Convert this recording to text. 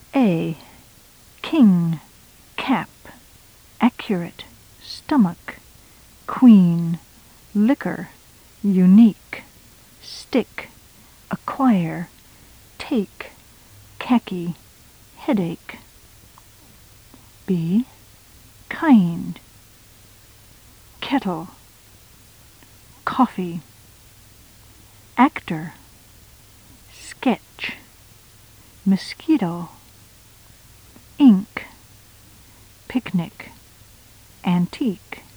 A. King, cap, accurate, stomach, queen, liquor, unique, stick, acquire, take, khaki, headache. B. Kind, kettle, coffee, actor, sketch, mosquito, ink, picnic, antique.